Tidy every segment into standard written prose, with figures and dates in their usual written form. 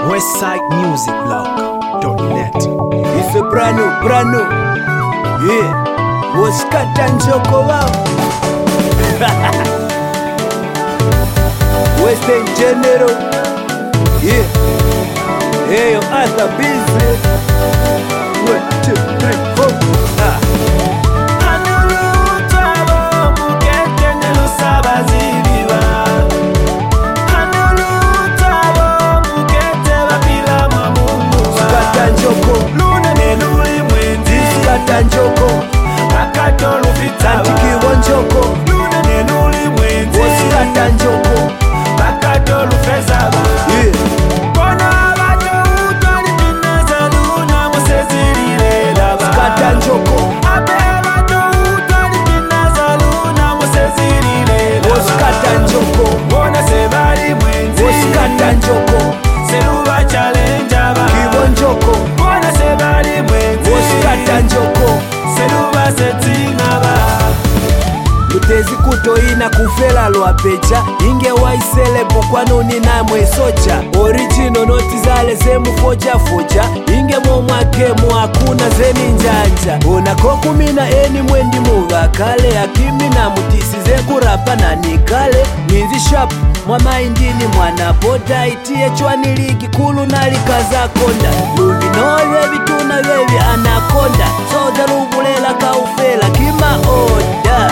westsidemusicblog.net. It's a brand new, yeah. Woskata njoko wao. Western General, yeah. Hey, other business. 1, 2, 3, 4. Njoko akatolo vitaba njoko luna nenuli mwenzi wosikata njoko akatolo fezaba kona abato utwali pinaza luna musezilile laba sikata njoko abe abato utwali pinaza luna musezilile laba wosikata njoko wona sebali mwenzi wosikata njoko seluba challenge aba kibo njoko wona sebali mwenzi wosikata njoko seluba setingaba lutezi kutoina kufela lwapecha inge waiselebu kwanuni namwe socha original noti zale zemu focha inge momwakemu hakuna zeni njanja onako kumina eni mwendi muvakale akimi na mutisi zekurapa na nikale ninzi shop mwamaindini mwana boda itie chwaniliki kulu nalikaza konda lundi nowe vituna vevi anakonda soda lubulela kaufela kima oda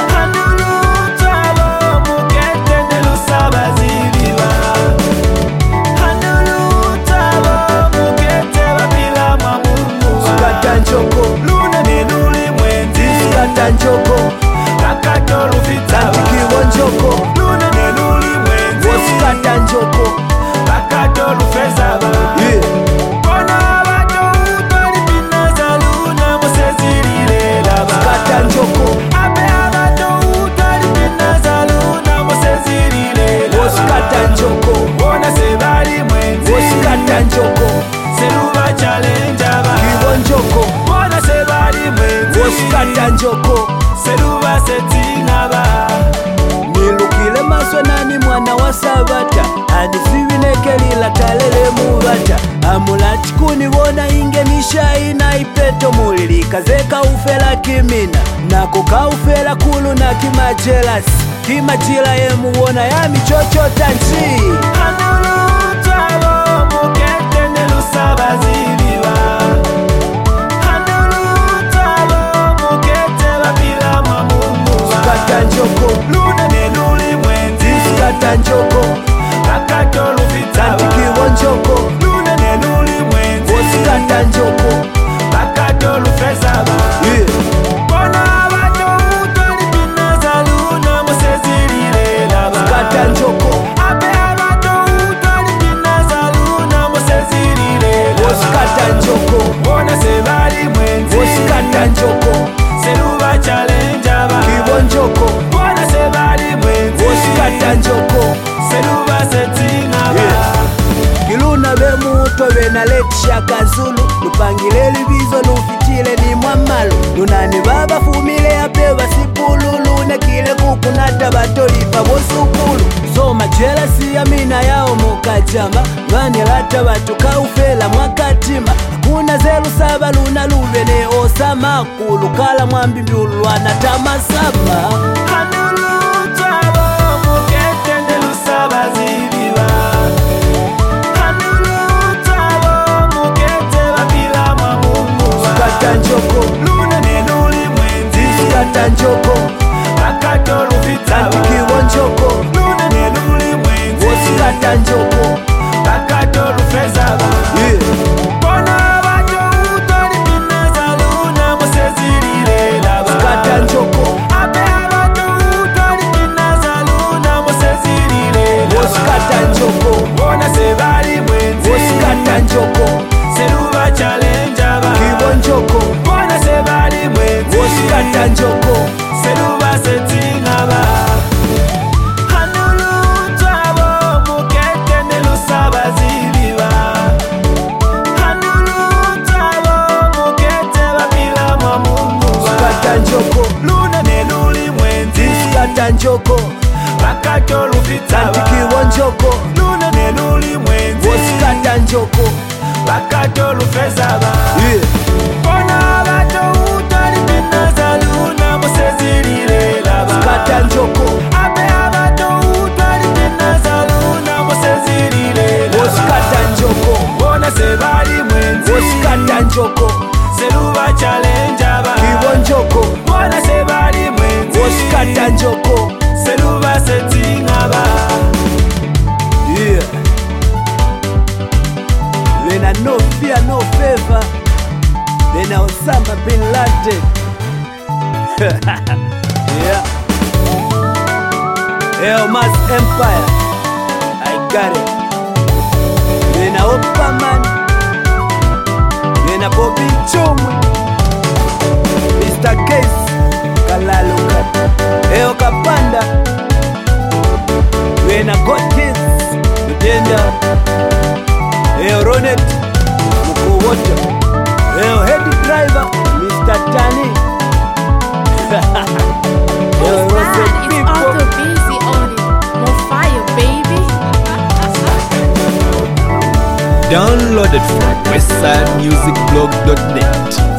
njoko akatolo vitaba kibo njoko luna nenuli mwenzi wosikata njoko akatolo fezaba kona abato utwali pinaza luna musezilile laba sikata njoko abe abato utwali pinaza luna musezilile laba wosikata njoko wona sebali mwenzi wosikata njoko seluba challenge aba kibo njoko wona sebali mwenzi wosikata njoko seluba setingaba nilukile maswanani mwana wa sabata anisivinekelila talele mubata amulati kunibona inge nishaina ipeto mulilika zeka ufela kimina nako kaufela kulu na kimajelasi kimajila yemuwona ya michochota nchi anulutwalo mukete nelusaba zibiba njoko luna nenuli mwenzi sikata njoko akatolo vitaba kibo njoko luna nenuli mwenzi wosikata njoko akatolo fezaba kona abato utwali pinaza luna musezilile laba sikata njoko abe abato utwali pinaza luna musezilile laba wosikata njoko wona sebali mwenzi wosikata njoko seluba challenge aba kibo njoko wona sebali mwenzi wosikata njoko seluba setingaba kiluna bemuto benaletisha kazulu lupangile libizo lufitile ni mwamalo lunani baba fumile ape basipululu nekile kukunata batolipa bosukulu soma jelasi ya mina yao mukajama vanilata batu kaufela mwakatima kuna zelu saba luna luvene osama kulu kala mwambi mbiulu wanatama saba anulutwalo mukete ndelu saba zibiba anulutwalo mukete wapila mwamungu sikata njoko luna nenuli mwenzi sikata njoko akatolo vitaba kibo njoko luna nenuli mwenzi wosikata njoko akatolo fezaba kona abato utwali pinaza luna musezilile laba sikata njoko abe abato utwali pinaza luna musezilile laba wosikata njoko wona sebali mwenzi wosikata njoko seluba challenge aba kibo njoko wona sebali mwenzi wosikata njoko seluba setingaba njoko akatolo vitaba kibo njoko luna nenuli mwenzi wosikata njoko Osama Bin Laden. Yeah. Elmas Empire. I got it. Nena Opaman. Nena Bobby Chomwe. Mr. Case. Kalaluka. Eo Kapanda. Nena Gotkins. Mutenda. Eo Ronet. Mukuwoto. Eo Head Driver. Mr. Tani. It's Arthur Busy on it. More fire, baby. Downloaded from westsidemusicblog.net.